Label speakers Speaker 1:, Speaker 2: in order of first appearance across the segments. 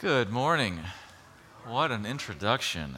Speaker 1: Good morning. What an introduction.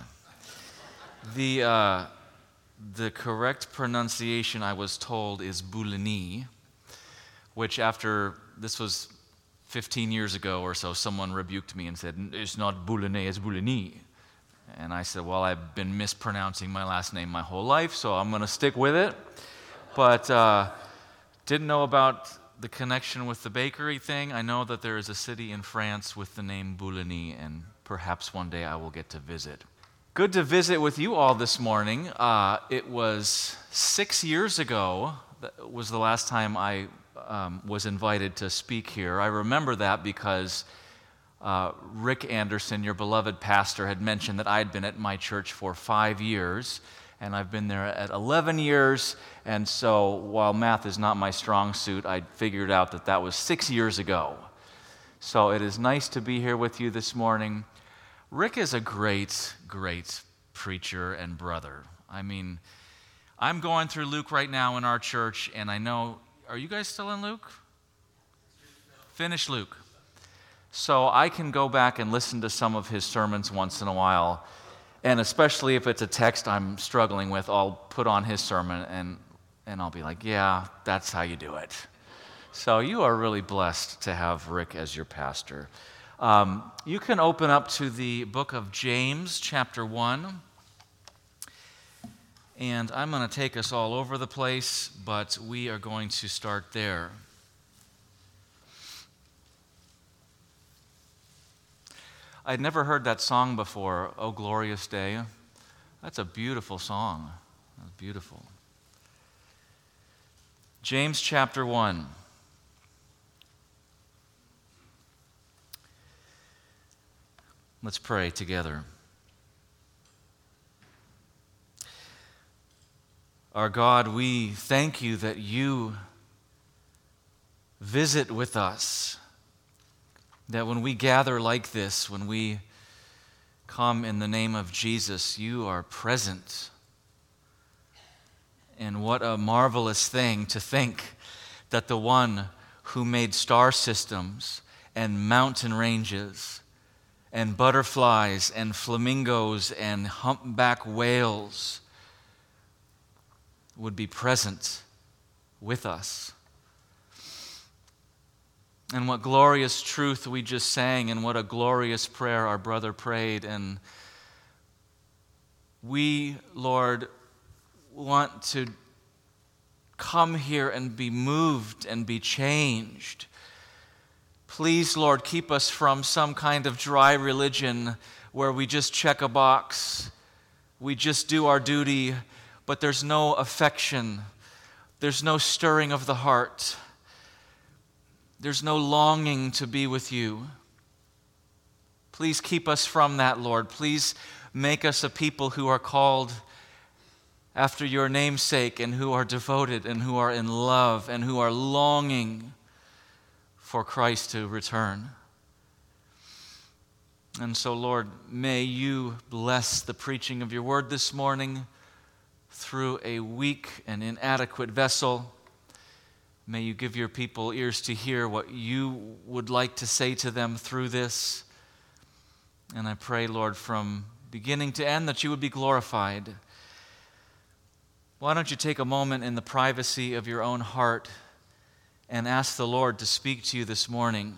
Speaker 1: The correct pronunciation, I was told, is Bouligny, which this was 15 years ago or so, someone rebuked me and said, it's not Bouligny, it's Bouligny. And I said, well, I've been mispronouncing my last name my whole life, so I'm going to stick with it. But didn't know about the connection with the bakery thing. I know that there is a city in France with the name Bouligny, and perhaps one day I will get to visit. Good to visit with you all this morning. It was 6 years ago that was the last time I was invited to speak here. I remember that because Rick Anderson, your beloved pastor, had mentioned that I had been at my church for 5 years, and I've been there at 11 years, and so while math is not my strong suit, I figured out that that was 6 years ago. So it is nice to be here with you this morning. Rick is a great preacher and brother. I mean, I'm going through Luke right now in our church, and I know, are you guys still in Luke? Finish Luke. So I can go back and listen to some of his sermons once in a while, and especially if it's a text I'm struggling with, I'll put on his sermon and I'll be like, yeah, that's how you do it. So you are really blessed to have Rick as your pastor. You can open up to the book of James, chapter 1. And I'm going to take us all over the place, but we are going to start there. I'd never heard that song before, "O Glorious Day." That's a beautiful song. That's beautiful. James chapter 1. Let's pray together. Our God, we thank you that you visit with us. That when we gather like this, when we come in the name of Jesus, you are present. And what a marvelous thing to think that the one who made star systems and mountain ranges and butterflies and flamingos and humpback whales would be present with us. And what glorious truth we just sang, and what a glorious prayer our brother prayed. And we, Lord, want to come here and be moved and be changed. Please, Lord, keep us from some kind of dry religion where we just check a box, we just do our duty, but there's no affection, there's no stirring of the heart. There's no longing to be with you. Please keep us from that, Lord. Please make us a people who are called after your name's sake, and who are devoted, and who are in love, and who are longing for Christ to return. And so, Lord, may you bless the preaching of your word this morning through a weak and inadequate vessel. May you give your people ears to hear what you would like to say to them through this. And I pray, Lord, from beginning to end that you would be glorified. Why don't you take a moment in the privacy of your own heart and ask the Lord to speak to you this morning.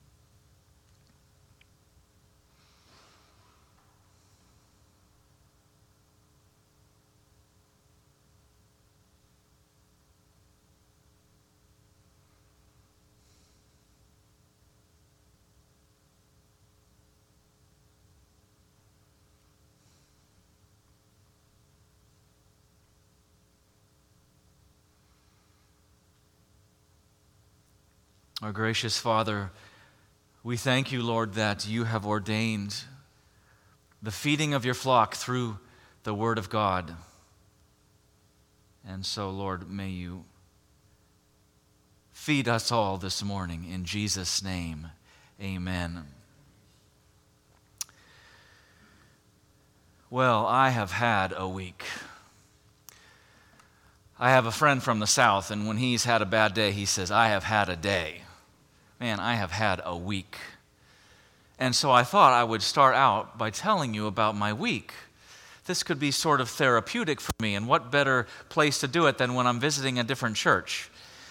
Speaker 1: Our gracious Father, we thank you, Lord, that you have ordained the feeding of your flock through the Word of God. And so, Lord, may you feed us all this morning. In Jesus' name, amen. Well, I have had a week. I have a friend from the South, and when he's had a bad day, he says, I have had a day. Man, I have had a week. And so I thought I would start out by telling you about my week. This could be sort of therapeutic for me, and what better place to do it than when I'm visiting a different church?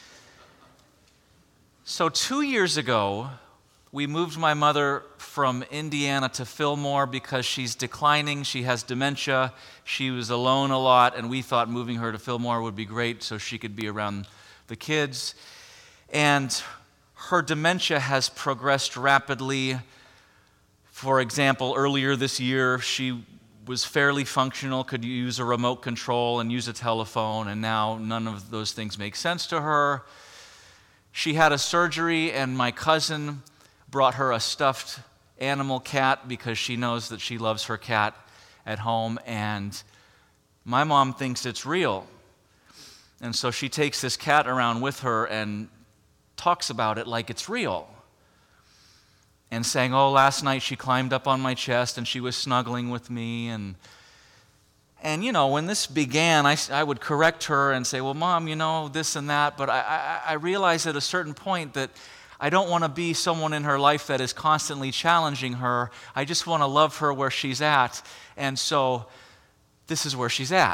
Speaker 1: So 2 years ago, we moved my mother from Indiana to Fillmore because she's declining. She has dementia. She was alone a lot, and we thought moving her to Fillmore would be great so she could be around the kids. And her dementia has progressed rapidly. For example, earlier this year, she was fairly functional, could use a remote control and use a telephone, and now none of those things make sense to her. She had a surgery, and my cousin brought her a stuffed animal cat because she knows that she loves her cat at home, and my mom thinks it's real. And so she takes this cat around with her and talks about it like it's real. And saying, oh, last night she climbed up on my chest and she was snuggling with me. And you know, when this began, I would correct her and say, well, Mom, you know, this and that. But I realized at a certain point that I don't want to be someone in her life that is constantly challenging her. I just want to love her where she's at. And so this is where she's at.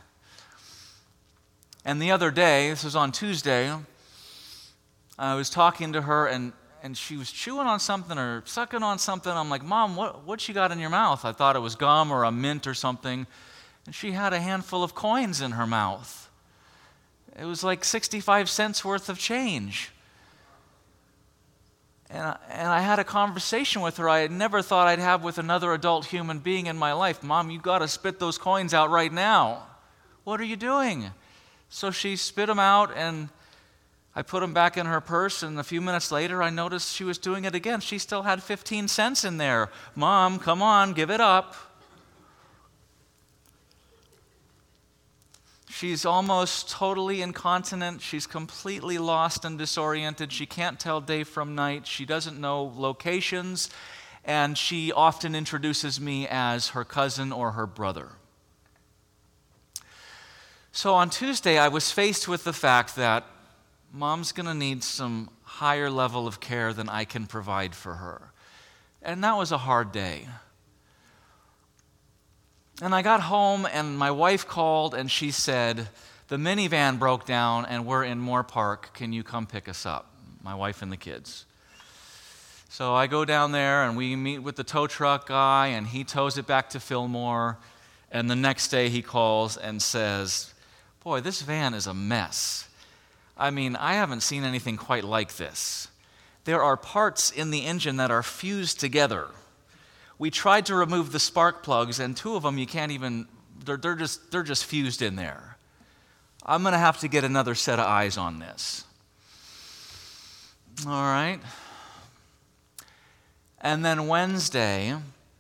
Speaker 1: And the other day, this was on Tuesday, I was talking to her and she was chewing on something or sucking on something. I'm like, Mom, what you got in your mouth? I thought it was gum or a mint or something. And she had a handful of coins in her mouth. It was like 65 cents worth of change. And I had a conversation with her I had never thought I'd have with another adult human being in my life. Mom, you got to spit those coins out right now. What are you doing? So she spit them out, and I put them back in her purse, and a few minutes later, I noticed she was doing it again. She still had 15 cents in there. Mom, come on, give it up. She's almost totally incontinent. She's completely lost and disoriented. She can't tell day from night. She doesn't know locations, and she often introduces me as her cousin or her brother. So on Tuesday, I was faced with the fact that Mom's going to need some higher level of care than I can provide for her. And that was a hard day. And I got home, and my wife called, and she said, the minivan broke down, and we're in Moore Park. Can you come pick us up? My wife and the kids. So I go down there, and we meet with the tow truck guy, and he tows it back to Fillmore. And the next day he calls and says, boy, this van is a mess. I mean, I haven't seen anything quite like this. There are parts in the engine that are fused together. We tried to remove the spark plugs, and two of them you can't even, they're just fused in there. I'm going to have to get another set of eyes on this. All right. And then Wednesday,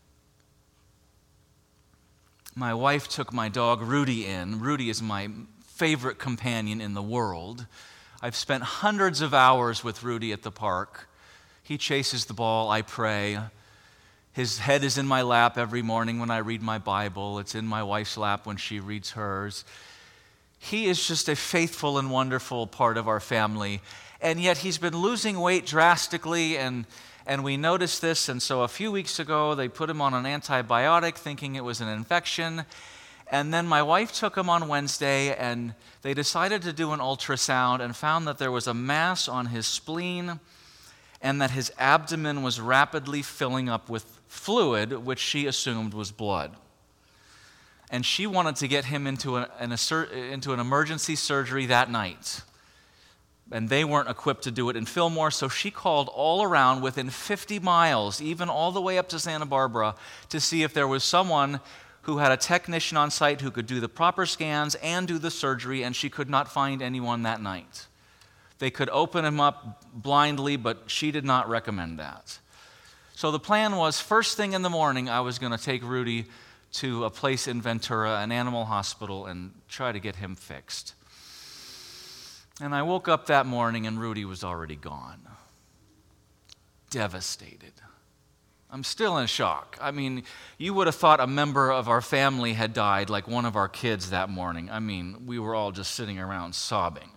Speaker 1: my wife took my dog Rudy in. Rudy is my favorite companion in the world. I've spent hundreds of hours with Rudy at the park. He chases the ball, I pray. His head is in my lap every morning when I read my Bible. It's in my wife's lap when she reads hers. He is just a faithful and wonderful part of our family. And yet he's been losing weight drastically, and we noticed this. And so a few weeks ago, they put him on an antibiotic thinking it was an infection. And then my wife took him on Wednesday, and they decided to do an ultrasound and found that there was a mass on his spleen and that his abdomen was rapidly filling up with fluid, which she assumed was blood. And she wanted to get him into an emergency surgery that night. And they weren't equipped to do it in Fillmore, so she called all around within 50 miles, even all the way up to Santa Barbara, to see if there was someone who had a technician on site who could do the proper scans and do the surgery, and she could not find anyone that night. They could open him up blindly, but she did not recommend that. So the plan was, first thing in the morning, I was going to take Rudy to a place in Ventura, an animal hospital, and try to get him fixed. And I woke up that morning, and Rudy was already gone. Devastated. I'm still in shock. I mean, you would have thought a member of our family had died, like one of our kids that morning. I mean, we were all just sitting around sobbing.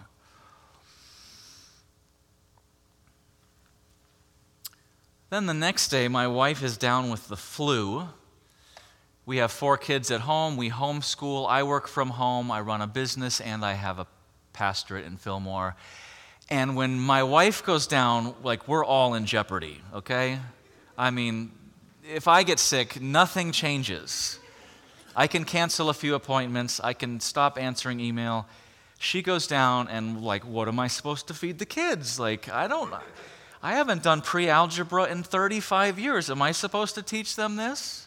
Speaker 1: Then the next day, my wife is down with the flu. We have 4 kids at home. We homeschool. I work from home. I run a business, and I have a pastorate in Fillmore. And when my wife goes down, like, we're all in jeopardy, okay? I mean, if I get sick, nothing changes. I can cancel a few appointments. I can stop answering email. She goes down, and, like, what am I supposed to feed the kids? Like, I haven't done pre-algebra in 35 years. Am I supposed to teach them this?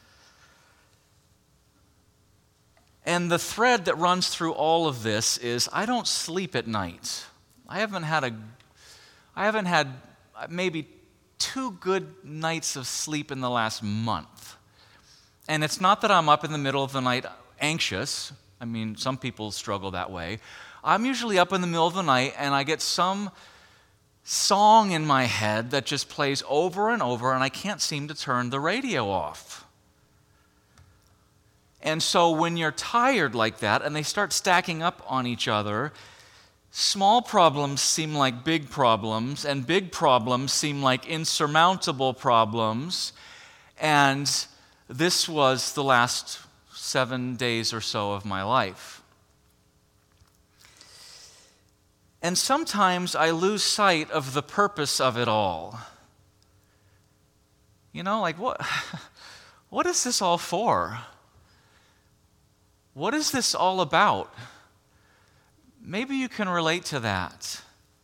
Speaker 1: And the thread that runs through all of this is I don't sleep at night. I haven't had maybe 2 good nights of sleep in the last month. And it's not that I'm up in the middle of the night anxious. I mean, some people struggle that way. I'm usually up in the middle of the night and I get some song in my head that just plays over and over, and I can't seem to turn the radio off. And so when you're tired like that and they start stacking up on each other, small problems seem like big problems, and big problems seem like insurmountable problems. And this was the last 7 days or so of my life. And sometimes I lose sight of the purpose of it all. You know, like, what is this all for? What is this all about? Maybe you can relate to that.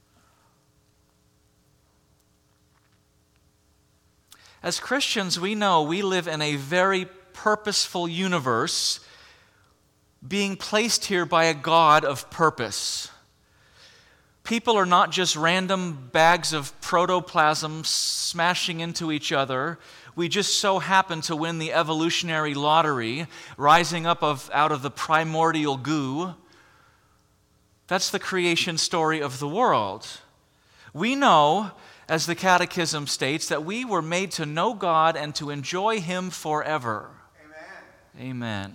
Speaker 1: As Christians, we know we live in a very purposeful universe, being placed here by a God of purpose. People are not just random bags of protoplasm smashing into each other. We just so happen to win the evolutionary lottery, rising up out of the primordial goo. That's the creation story of the world. We know, as the Catechism states, that we were made to know God and to enjoy Him forever. Amen. Amen.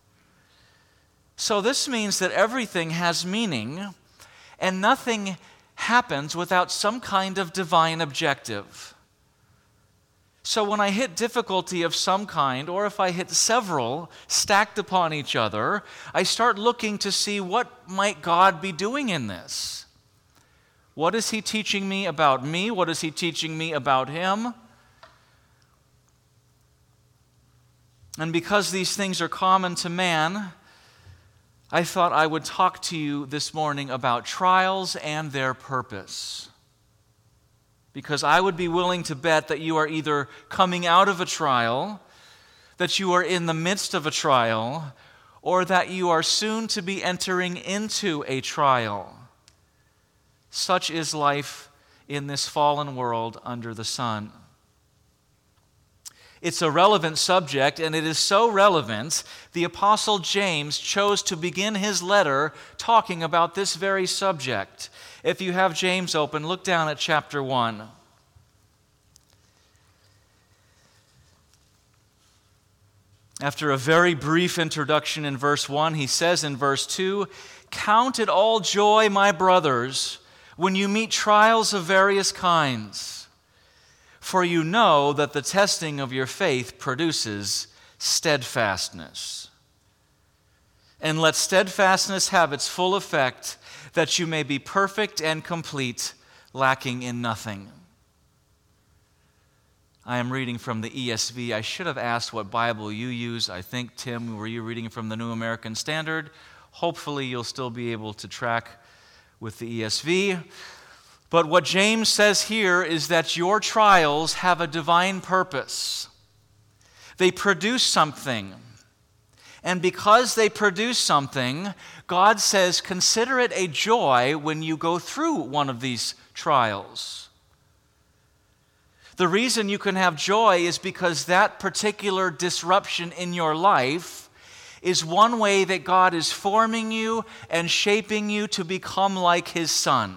Speaker 1: So this means that everything has meaning, and nothing happens without some kind of divine objective. So when I hit difficulty of some kind, or if I hit several stacked upon each other, I start looking to see what might God be doing in this. What is He teaching me about me? What is He teaching me about Him? And because these things are common to man, I thought I would talk to you this morning about trials and their purpose. Because I would be willing to bet that you are either coming out of a trial, that you are in the midst of a trial, or that you are soon to be entering into a trial. Such is life in this fallen world under the sun. It's a relevant subject, and it is so relevant, the Apostle James chose to begin his letter talking about this very subject. If you have James open, look down at chapter 1. After a very brief introduction in verse 1, he says in verse 2, "Count it all joy, my brothers, when you meet trials of various kinds. For you know that the testing of your faith produces steadfastness. And let steadfastness have its full effect, that you may be perfect and complete, lacking in nothing." I am reading from the ESV. I should have asked what Bible you use. I think, Tim, were you reading from the New American Standard? Hopefully you'll still be able to track with the ESV. But what James says here is that your trials have a divine purpose. They produce something. And because they produce something, God says, consider it a joy when you go through one of these trials. The reason you can have joy is because that particular disruption in your life is one way that God is forming you and shaping you to become like His Son.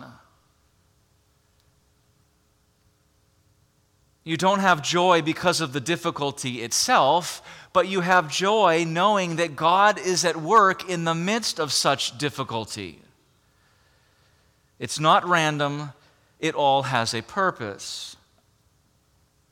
Speaker 1: You don't have joy because of the difficulty itself, but you have joy knowing that God is at work in the midst of such difficulty. It's not random, it all has a purpose.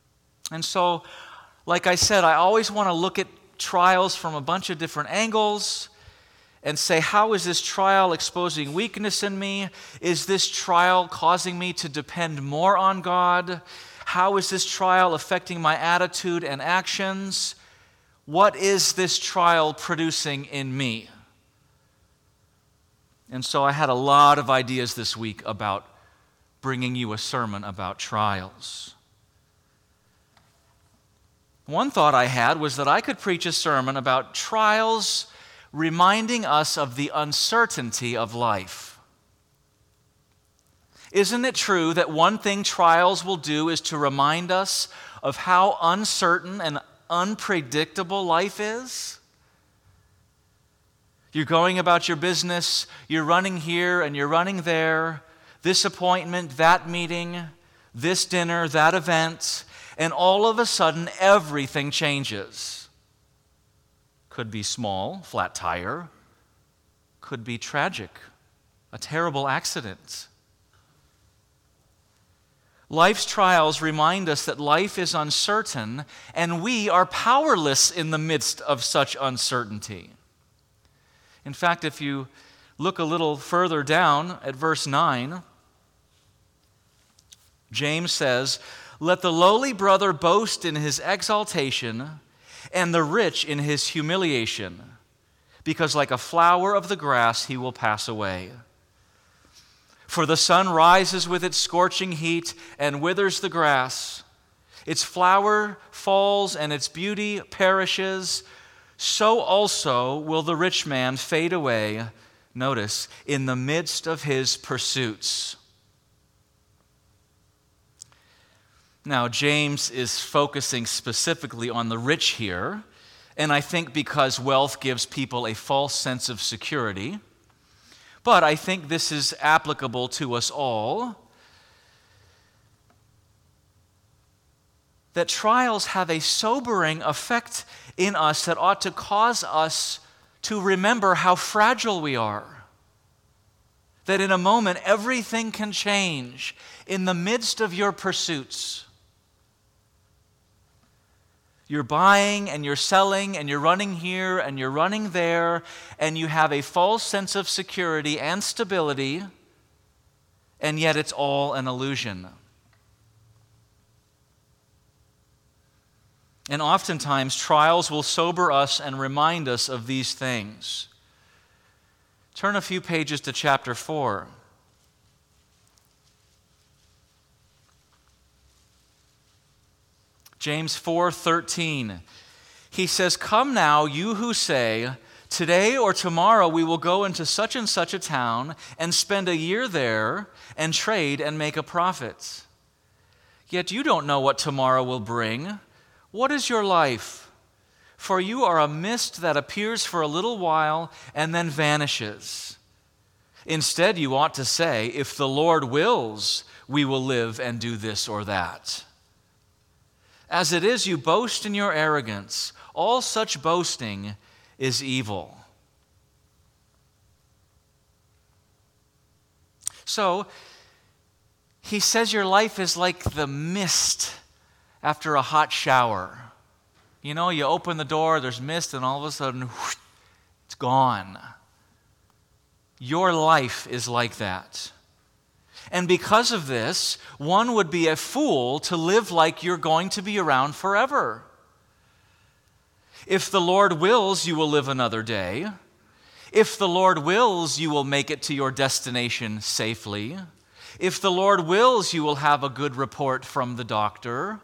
Speaker 1: And so, like I said, I always want to look at trials from a bunch of different angles and say, how is this trial exposing weakness in me? Is this trial causing me to depend more on God? How is this trial affecting my attitude and actions? What is this trial producing in me? And so I had a lot of ideas this week about bringing you a sermon about trials. One thought I had was that I could preach a sermon about trials reminding us of the uncertainty of life. Isn't it true that one thing trials will do is to remind us of how uncertain and unpredictable life is? You're going about your business, you're running here and you're running there, this appointment, that meeting, this dinner, that event, and all of a sudden everything changes. Could be small, flat tire, could be tragic, a terrible accident. Life's trials remind us that life is uncertain and we are powerless in the midst of such uncertainty. In fact, if you look a little further down at verse 9, James says, "Let the lowly brother boast in his exaltation, and the rich in his humiliation, because like a flower of the grass he will pass away. For the sun rises with its scorching heat and withers the grass. Its flower falls and its beauty perishes. So also will the rich man fade away," notice, "in the midst of his pursuits." Now, James is focusing specifically on the rich here, and I think because wealth gives people a false sense of security. But I think this is applicable to us all. That trials have a sobering effect in us that ought to cause us to remember how fragile we are. That in a moment, everything can change in the midst of your pursuits. You're buying and you're selling and you're running here and you're running there, and you have a false sense of security and stability, and yet it's all an illusion. And oftentimes, trials will sober us and remind us of these things. Turn a few pages to chapter 4. James 4:13. He says, "Come now, you who say, 'Today or tomorrow we will go into such and such a town and spend a year there and trade and make a profit.' Yet you don't know what tomorrow will bring. What is your life? For you are a mist that appears for a little while and then vanishes. Instead, you ought to say, 'If the Lord wills, we will live and do this or that.' As it is, you boast in your arrogance. All such boasting is evil." So, he says your life is like the mist after a hot shower. You know, you open the door, there's mist, and all of a sudden, whoosh, it's gone. Your life is like that. And because of this, one would be a fool to live like you're going to be around forever. If the Lord wills, you will live another day. If the Lord wills, you will make it to your destination safely. If the Lord wills, you will have a good report from the doctor.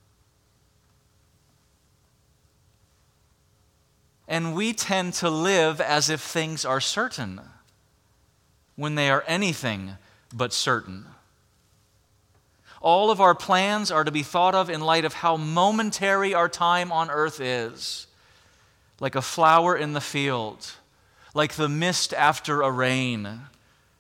Speaker 1: And we tend to live as if things are certain when they are anything but certain. All of our plans are to be thought of in light of how momentary our time on earth is. Like a flower in the field, like the mist after a rain.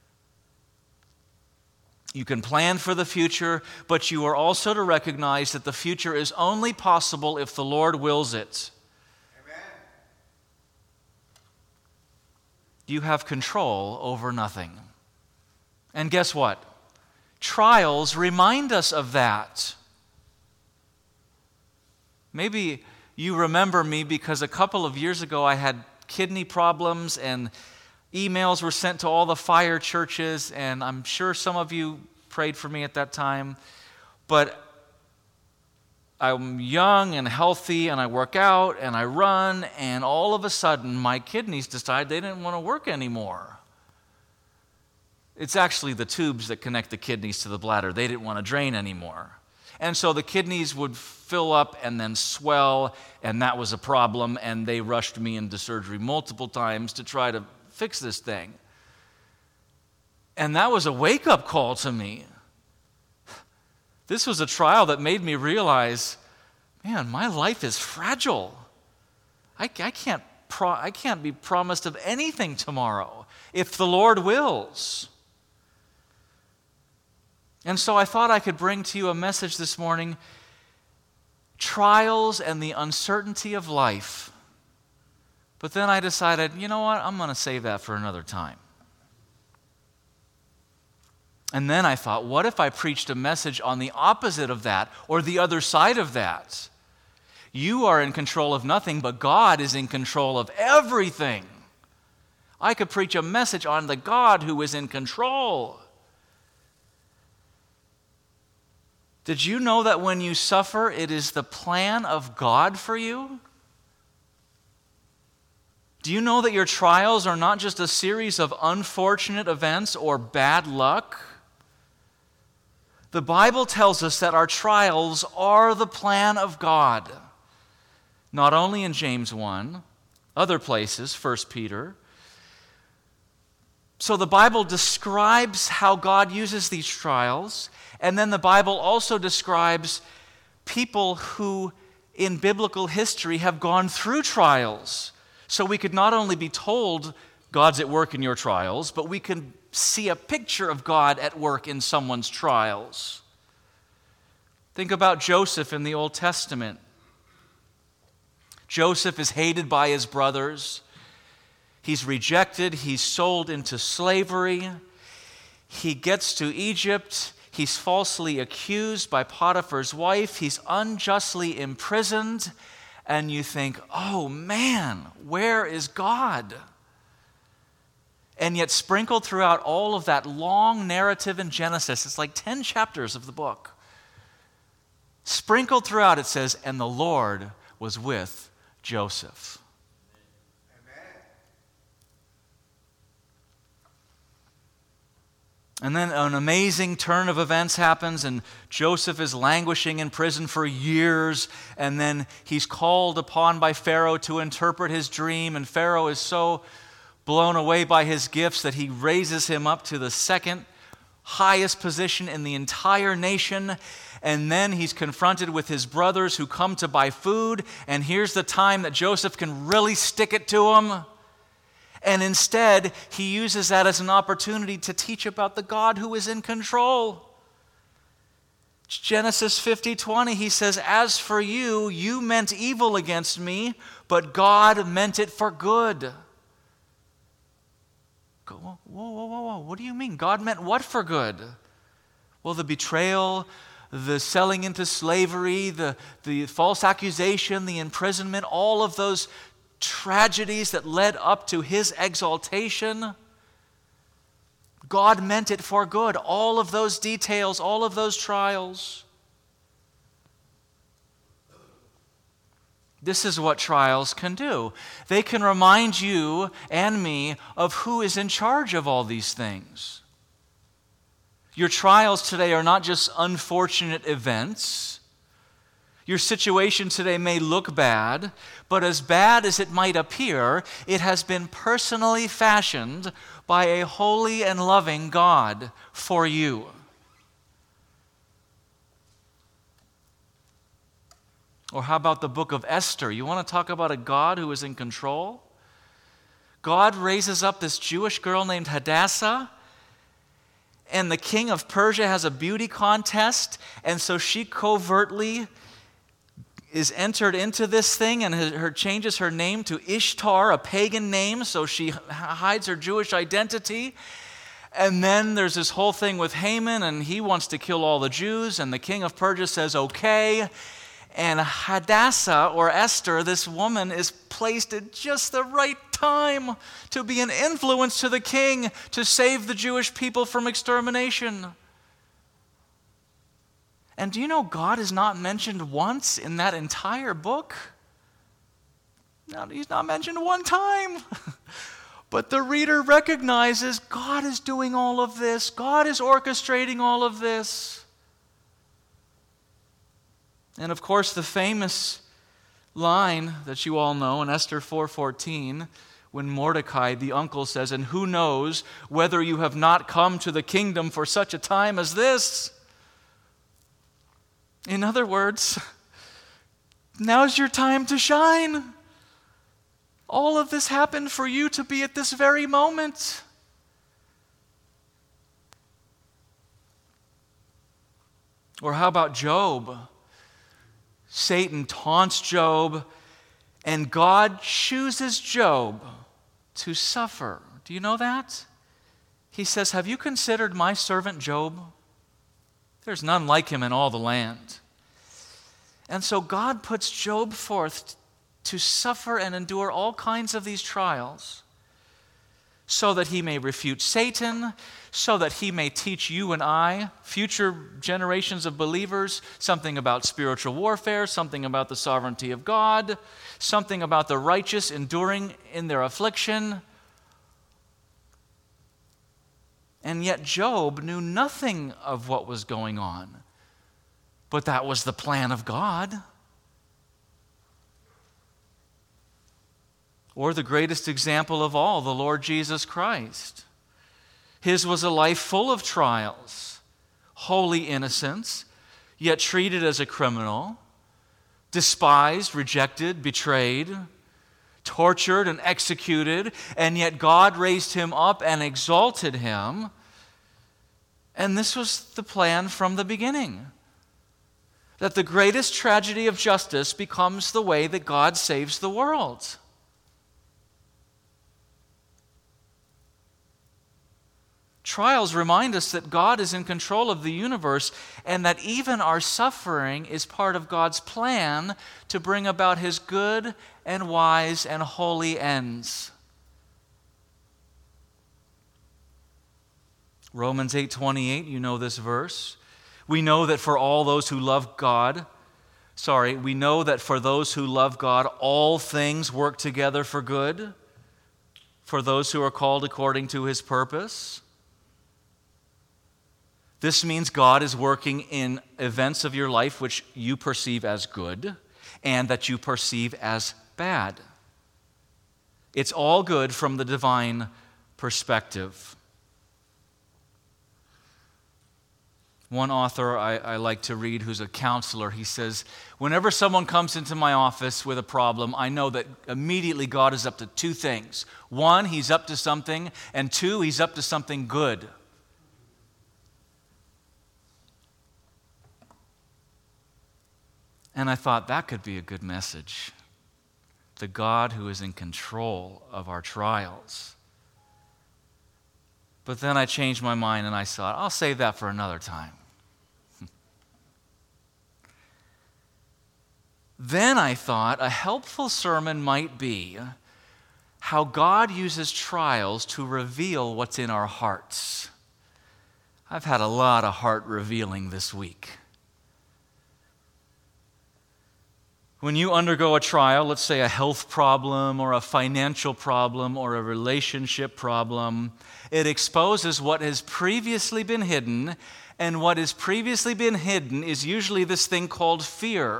Speaker 1: You can plan for the future, but you are also to recognize that the future is only possible if the Lord wills it. Amen. You have control over nothing. And guess what? Trials remind us of that. Maybe you remember me because a couple of years ago I had kidney problems and emails were sent to all the fire churches, and I'm sure some of you prayed for me at that time. But I'm young and healthy, and I work out and I run, and all of a sudden my kidneys decide they didn't want to work anymore. It's actually the tubes that connect the kidneys to the bladder. They didn't want to drain anymore. And so the kidneys would fill up and then swell, and that was a problem, and they rushed me into surgery multiple times to try to fix this thing. And that was a wake-up call to me. This was a trial that made me realize, man, my life is fragile. I can't be promised of anything tomorrow if the Lord wills. And so I thought I could bring to you a message this morning, trials and the uncertainty of life. But then I decided, you know what, I'm going to save that for another time. And then I thought, what if I preached a message on the opposite of that, or the other side of that? You are in control of nothing, but God is in control of everything. I could preach a message on the God who is in control. Did you know that when you suffer, it is the plan of God for you? Do you know that your trials are not just a series of unfortunate events or bad luck? The Bible tells us that our trials are the plan of God. Not only in James 1, other places, 1 Peter. So the Bible describes how God uses these trials, and then the Bible also describes people who in biblical history have gone through trials. So we could not only be told God's at work in your trials, but we can see a picture of God at work in someone's trials. Think about Joseph in the Old Testament. Joseph is hated by his brothers. He's rejected. He's sold into slavery. He gets to Egypt. He's falsely accused by Potiphar's wife. He's unjustly imprisoned. And you think, oh man, where is God? And yet sprinkled throughout all of that long narrative in Genesis, it's like 10 chapters of the book. Sprinkled throughout it says, and the Lord was with Joseph. And then an amazing turn of events happens, and Joseph is languishing in prison for years, and then he's called upon by Pharaoh to interpret his dream, and Pharaoh is so blown away by his gifts that he raises him up to the second highest position in the entire nation. And then he's confronted with his brothers who come to buy food, and here's the time that Joseph can really stick it to them. And instead, he uses that as an opportunity to teach about the God who is in control. Genesis 50:20, he says, as for you, you meant evil against me, but God meant it for good. Whoa. What do you mean? God meant what for good? Well, the betrayal, the selling into slavery, the false accusation, the imprisonment, all of those tragedies that led up to his exaltation, God meant it for good. All of those details, all of those trials. This is what trials can do. They can remind you and me of who is in charge of all these things. Your trials today are not just unfortunate events. Your situation today may look bad, but as bad as it might appear, it has been personally fashioned by a holy and loving God for you. Or how about the book of Esther? You want to talk about a God who is in control? God raises up this Jewish girl named Hadassah, and the king of Persia has a beauty contest, and so she covertly is entered into this thing, and her changes her name to Ishtar, a pagan name, so she hides her Jewish identity. And then there's this whole thing with Haman, and he wants to kill all the Jews, and the king of Persia says, okay. And Hadassah, or Esther, this woman, is placed at just the right time to be an influence to the king to save the Jewish people from extermination. And do you know God is not mentioned once in that entire book? No, he's not mentioned one time. But the reader recognizes God is doing all of this. God is orchestrating all of this. And of course, the famous line that you all know in Esther 4:14, when Mordecai, the uncle, says, "And who knows whether you have not come to the kingdom for such a time as this?" In other words, now's your time to shine. All of this happened for you to be at this very moment. Or how about Job? Satan taunts Job, and God chooses Job to suffer. Do you know that? He says, "Have you considered my servant Job? There's none like him in all the land." And so God puts Job forth to suffer and endure all kinds of these trials so that he may refute Satan, so that he may teach you and I, future generations of believers, something about spiritual warfare, something about the sovereignty of God, something about the righteous enduring in their affliction. And yet Job knew nothing of what was going on. But that was the plan of God. Or the greatest example of all, the Lord Jesus Christ. His was a life full of trials, holy innocence, yet treated as a criminal, despised, rejected, betrayed, tortured and executed, and yet God raised him up and exalted him. And this was the plan from the beginning, that the greatest tragedy of justice becomes the way that God saves the world. Trials remind us that God is in control of the universe and that even our suffering is part of God's plan to bring about His good and wise and holy ends. Romans 8:28, you know this verse. We know that for those who love God, all things work together for good, for those who are called according to His purpose. This means God is working in events of your life which you perceive as good and that you perceive as bad. It's all good from the divine perspective. One author I like to read, who's a counselor, he says, "Whenever someone comes into my office with a problem, I know that immediately God is up to two things. One, He's up to something, and two, He's up to something good." And I thought that could be a good message. The God who is in control of our trials. But then I changed my mind and I thought, I'll save that for another time. Then I thought a helpful sermon might be how God uses trials to reveal what's in our hearts. I've had a lot of heart revealing this week. When you undergo a trial, let's say a health problem or a financial problem or a relationship problem, it exposes what has previously been hidden, and what has previously been hidden is usually this thing called fear.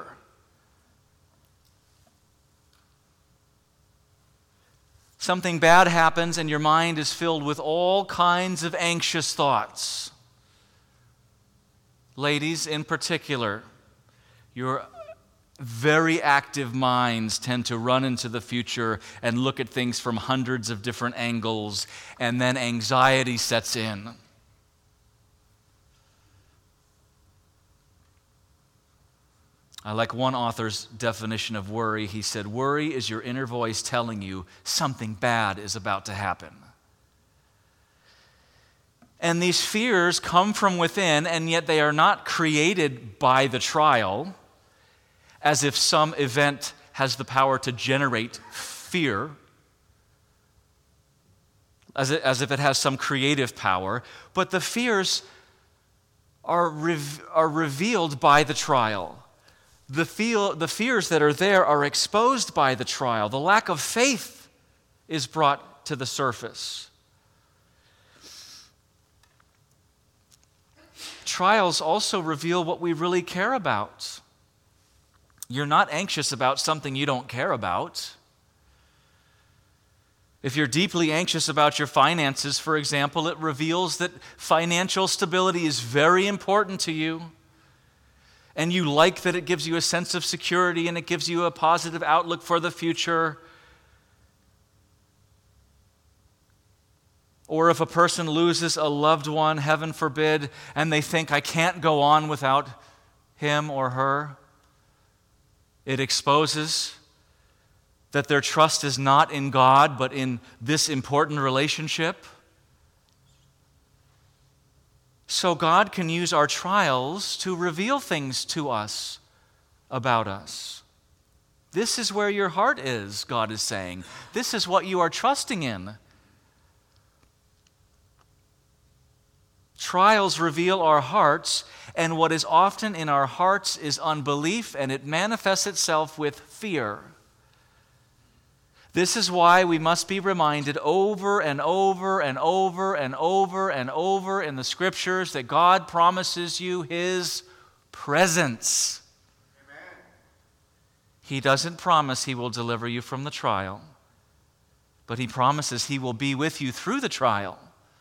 Speaker 1: Something bad happens and your mind is filled with all kinds of anxious thoughts. Ladies in particular, your very active minds tend to run into the future and look at things from hundreds of different angles, and then anxiety sets in. I like one author's definition of worry. He said, "Worry is your inner voice telling you something bad is about to happen." And these fears come from within, and yet they are not created by the trial. as if some event has the power to generate fear, as if it has some creative power, but the fears are revealed by the trial. The fears that are there are exposed by the trial. The lack of faith is brought to the surface. Trials also reveal what we really care about. You're not anxious about something you don't care about. If you're deeply anxious about your finances, for example, it reveals that financial stability is very important to you. And you like that it gives you a sense of security and it gives you a positive outlook for the future. Or if a person loses a loved one, heaven forbid, and they think, I can't go on without him or her, it exposes that their trust is not in God, but in this important relationship. So God can use our trials to reveal things to us about us. This is where your heart is, God is saying. This is what you are trusting in. Trials reveal our hearts, and what is often in our hearts is unbelief, and it manifests itself with fear. This is why we must be reminded over and over and over and over and over in the Scriptures that God promises you His presence. Amen. He doesn't promise He will deliver you from the trial, but He promises He will be with you through the trial.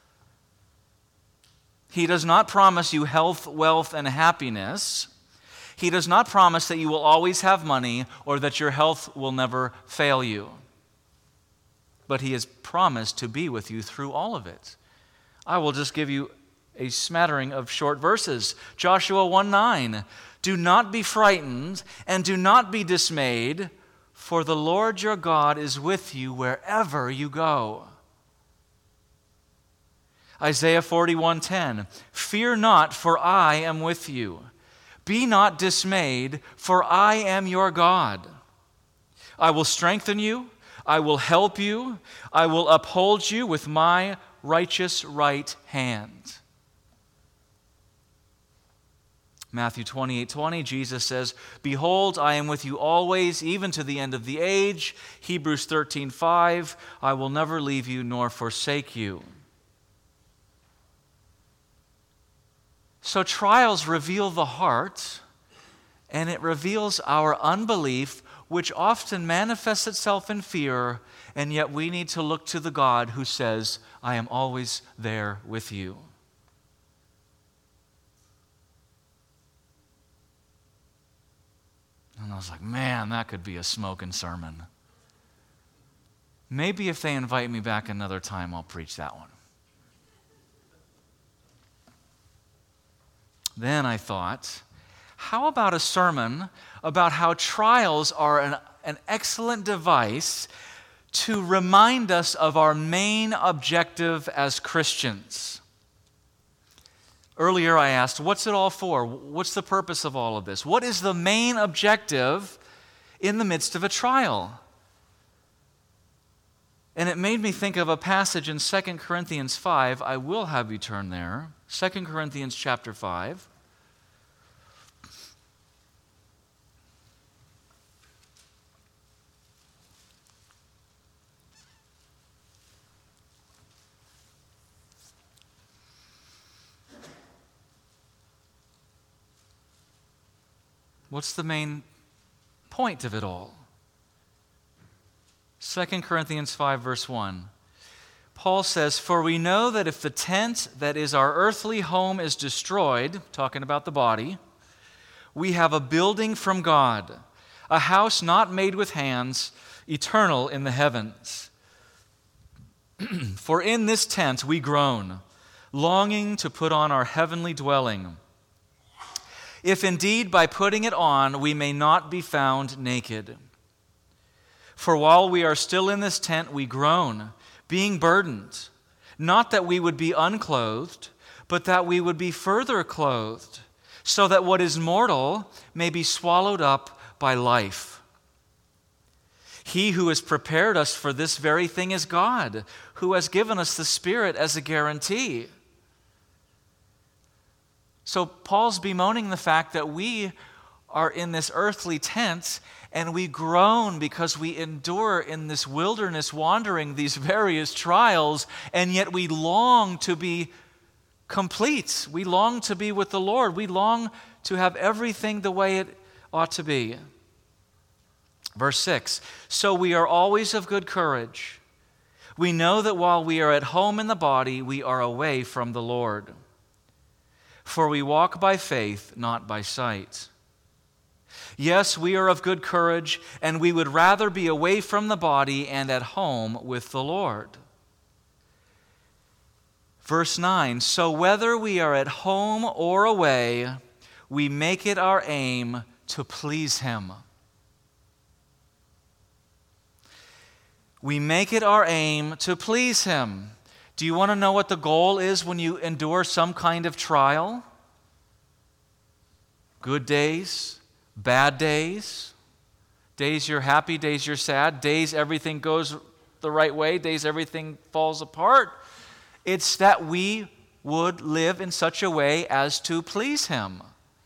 Speaker 1: He does not promise you health, wealth, and happiness. He does not promise that you will always have money or that your health will never fail you. But He has promised to be with you through all of it. I will just give you a smattering of short verses. Joshua 1:9, do not be frightened and do not be dismayed, for the Lord your God is with you wherever you go. Isaiah 41:10, fear not, for I am with you. Be not dismayed, for I am your God. I will strengthen you, I will help you, I will uphold you with my righteous right hand. Matthew 28:20, Jesus says, behold, I am with you always, even to the end of the age. Hebrews 13:5, I will never leave you nor forsake you. So trials reveal the heart, and it reveals our unbelief, which often manifests itself in fear, and yet we need to look to the God who says, I am always there with you. And I was like, man, that could be a smoking sermon. Maybe if they invite me back another time, I'll preach that one. Then I thought, how about a sermon about how trials are an excellent device to remind us of our main objective as Christians? Earlier I asked, what's it all for? What's the purpose of all of this? What is the main objective in the midst of a trial? And it made me think of a passage in 2 Corinthians 5. I will have you turn there. 2 Corinthians chapter 5. What's the main point of it all? 2 Corinthians 5, verse 1. Paul says, for we know that if the tent that is our earthly home is destroyed, talking about the body, we have a building from God, a house not made with hands, eternal in the heavens. For in this tent we groan, longing to put on our heavenly dwelling, if indeed by putting it on we may not be found naked. For while we are still in this tent we groan, being burdened, not that we would be unclothed, but that we would be further clothed, so that what is mortal may be swallowed up by life. He who has prepared us for this very thing is God, who has given us the Spirit as a guarantee. So Paul's bemoaning the fact that we are in this earthly tent and we groan because we endure in this wilderness wandering these various trials, and yet we long to be complete. We long to be with the Lord. We long to have everything the way it ought to be. Verse 6, so we are always of good courage. We know that while we are at home in the body, we are away from the Lord. For we walk by faith, not by sight. Yes, we are of good courage, and we would rather be away from the body and at home with the Lord. Verse 9, so whether we are at home or away, we make it our aim to please Him. We make it our aim to please Him. Do you want to know what the goal is when you endure some kind of trial? Good days, bad days, days you're happy, days you're sad, days everything goes the right way, days everything falls apart. It's that we would live in such a way as to please Him.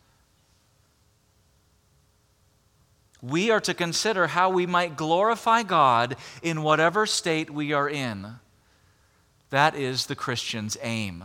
Speaker 1: We are to consider how we might glorify God in whatever state we are in. That is the Christian's aim.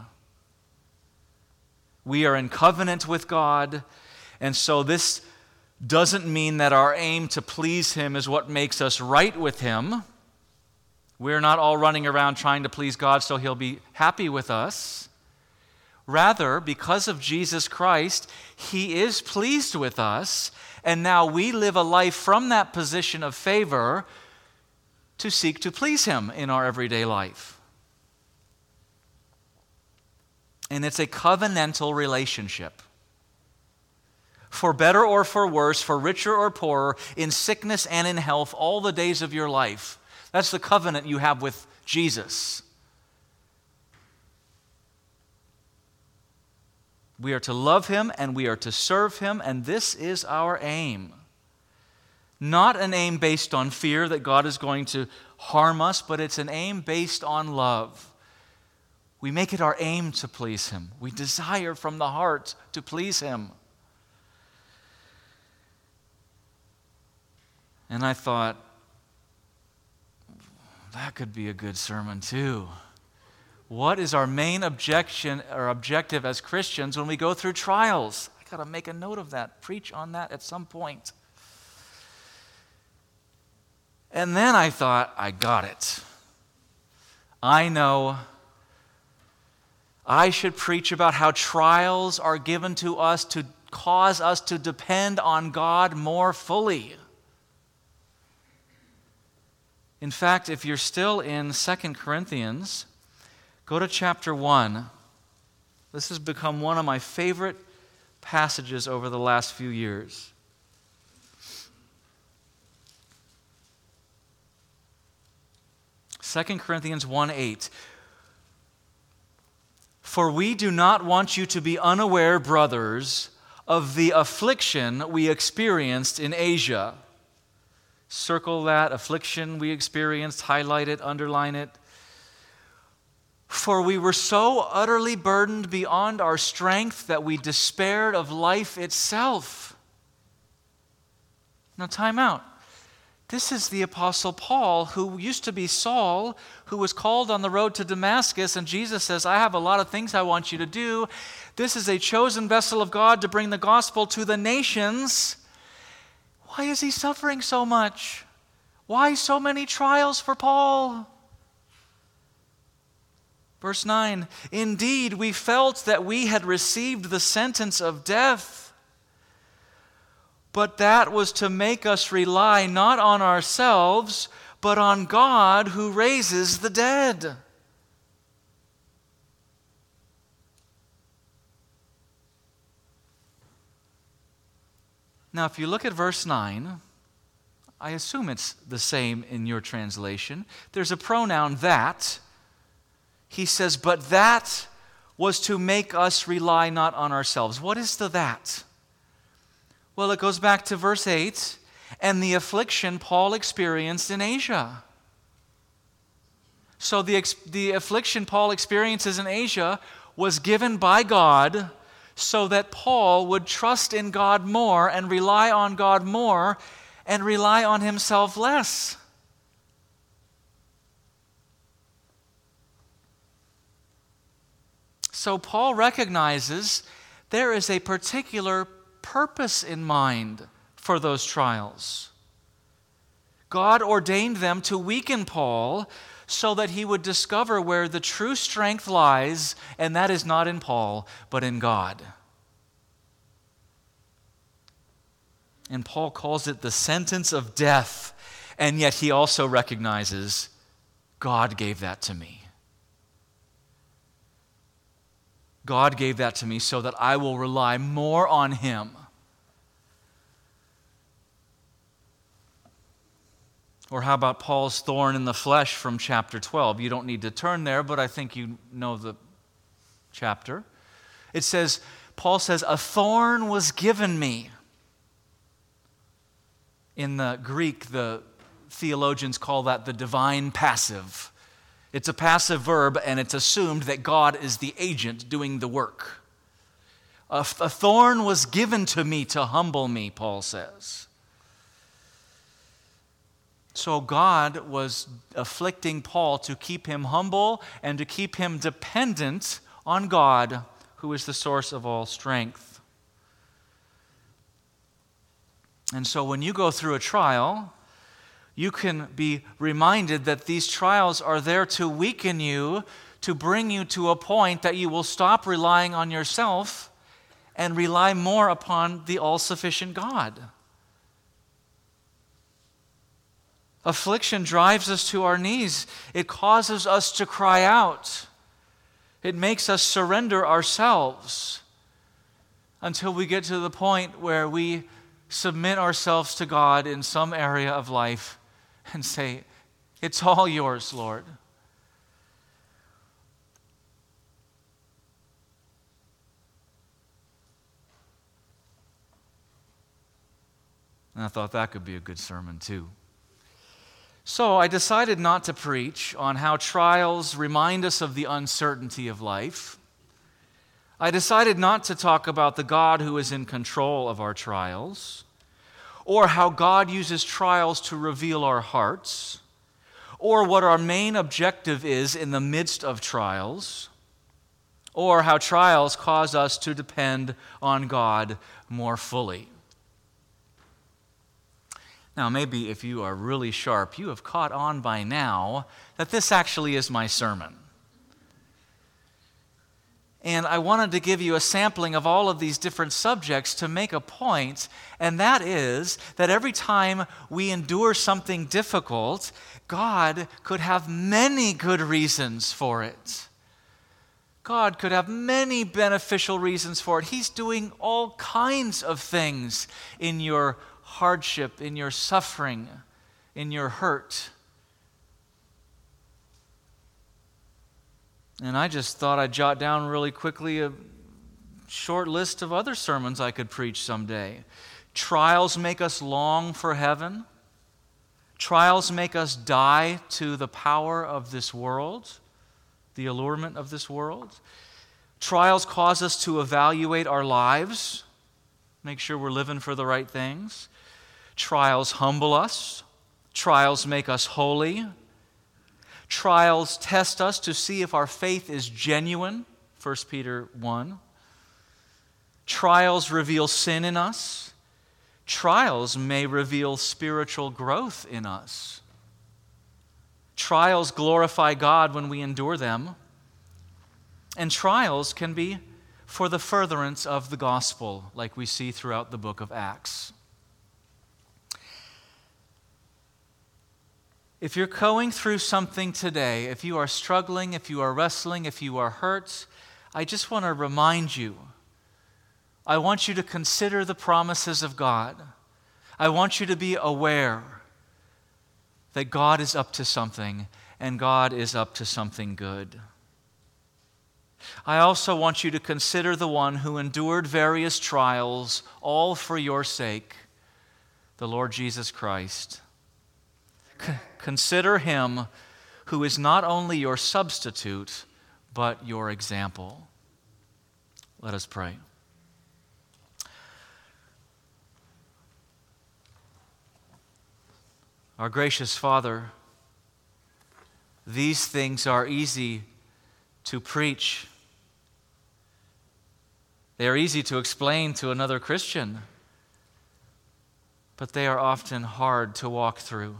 Speaker 1: We are in covenant with God, and so this doesn't mean that our aim to please Him is what makes us right with Him. We're not all running around trying to please God so He'll be happy with us. Rather, because of Jesus Christ, He is pleased with us, and now we live a life from that position of favor to seek to please Him in our everyday life. And it's a covenantal relationship. For better or for worse, for richer or poorer, in sickness and in health, all the days of your life. That's the covenant you have with Jesus. We are to love Him and we are to serve Him, and this is our aim. Not an aim based on fear that God is going to harm us, but it's an aim based on love. We make it our aim to please Him. We desire from the heart to please Him. And I thought, that could be a good sermon too. What is our main objection or objective as Christians when we go through trials? I got to make a note of that, preach on that at some point. And then I thought, I got it. I know I should preach about how trials are given to us to cause us to depend on God more fully. In fact, if you're still in 2 Corinthians, go to chapter 1. This has become one of my favorite passages over the last few years. Second Corinthians 1:8. For we do not want you to be unaware, brothers, of the affliction we experienced in Asia. Circle that, affliction we experienced, highlight it, underline it. For we were so utterly burdened beyond our strength that we despaired of life itself. Now, time out. This is the Apostle Paul, who used to be Saul, who was called on the road to Damascus, and Jesus says, I have a lot of things I want you to do. This is a chosen vessel of God to bring the gospel to the nations. Why is he suffering so much? Why so many trials for Paul? Verse 9, indeed, we felt that we had received the sentence of death, but that was to make us rely not on ourselves, but on God who raises the dead. Now, if you look at verse 9, I assume it's the same in your translation. There's a pronoun that. He says, but that was to make us rely not on ourselves. What is the that? Well, it goes back to verse 8, and the affliction Paul experienced in Asia. So the affliction Paul experiences in Asia was given by God so that Paul would trust in God more and rely on God more and rely on himself less. So Paul recognizes there is a particular purpose in mind for those trials. God ordained them to weaken Paul so that he would discover where the true strength lies, and that is not in Paul, but in God. And Paul calls it the sentence of death, and yet he also recognizes God gave that to me. God gave that to me so that I will rely more on Him. Or how about Paul's thorn in the flesh from chapter 12? You don't need to turn there, but I think you know the chapter. It says, Paul says, a thorn was given me. In the Greek, the theologians call that the divine passive. It's a passive verb, and it's assumed that God is the agent doing the work. A thorn was given to me to humble me, Paul says. So God was afflicting Paul to keep him humble and to keep him dependent on God, who is the source of all strength. And so when you go through a trial, you can be reminded that these trials are there to weaken you, to bring you to a point that you will stop relying on yourself and rely more upon the all-sufficient God. Affliction drives us to our knees. It causes us to cry out. It makes us surrender ourselves until we get to the point where we submit ourselves to God in some area of life and say, it's all yours, Lord. And I thought that could be a good sermon too. So I decided not to preach on how trials remind us of the uncertainty of life. I decided not to talk about the God who is in control of our trials, or how God uses trials to reveal our hearts, or what our main objective is in the midst of trials, or how trials cause us to depend on God more fully. Now, maybe if you are really sharp, you have caught on by now that this actually is my sermon. And I wanted to give you a sampling of all of these different subjects to make a point, and that is that every time we endure something difficult, God could have many good reasons for it. God could have many beneficial reasons for it. He's doing all kinds of things in your hardship, in your suffering, in your hurt. And I just thought I'd jot down really quickly a short list of other sermons I could preach someday. Trials make us long for heaven. Trials make us die to the power of this world, the allurement of this world. Trials cause us to evaluate our lives, make sure we're living for the right things. Trials humble us. Trials make us holy. Trials test us to see if our faith is genuine, 1 Peter 1. Trials reveal sin in us. Trials may reveal spiritual growth in us. Trials glorify God when we endure them. And trials can be for the furtherance of the gospel, like we see throughout the book of Acts. If you're going through something today, if you are struggling, if you are wrestling, if you are hurt, I just want to remind you, I want you to consider the promises of God. I want you to be aware that God is up to something, and God is up to something good. I also want you to consider the one who endured various trials, all for your sake, the Lord Jesus Christ. Consider him who is not only your substitute, but your example. Let us pray. Our gracious Father, these things are easy to preach. They are easy to explain to another Christian, but they are often hard to walk through.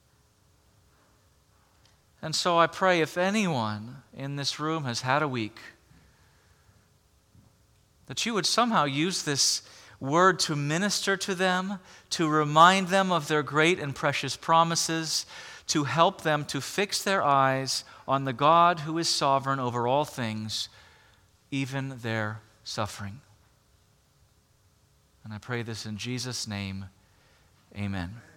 Speaker 1: And so I pray if anyone in this room has had a week, that you would somehow use this word to minister to them, to remind them of their great and precious promises, to help them to fix their eyes on the God who is sovereign over all things, even their suffering. And I pray this in Jesus' name. Amen.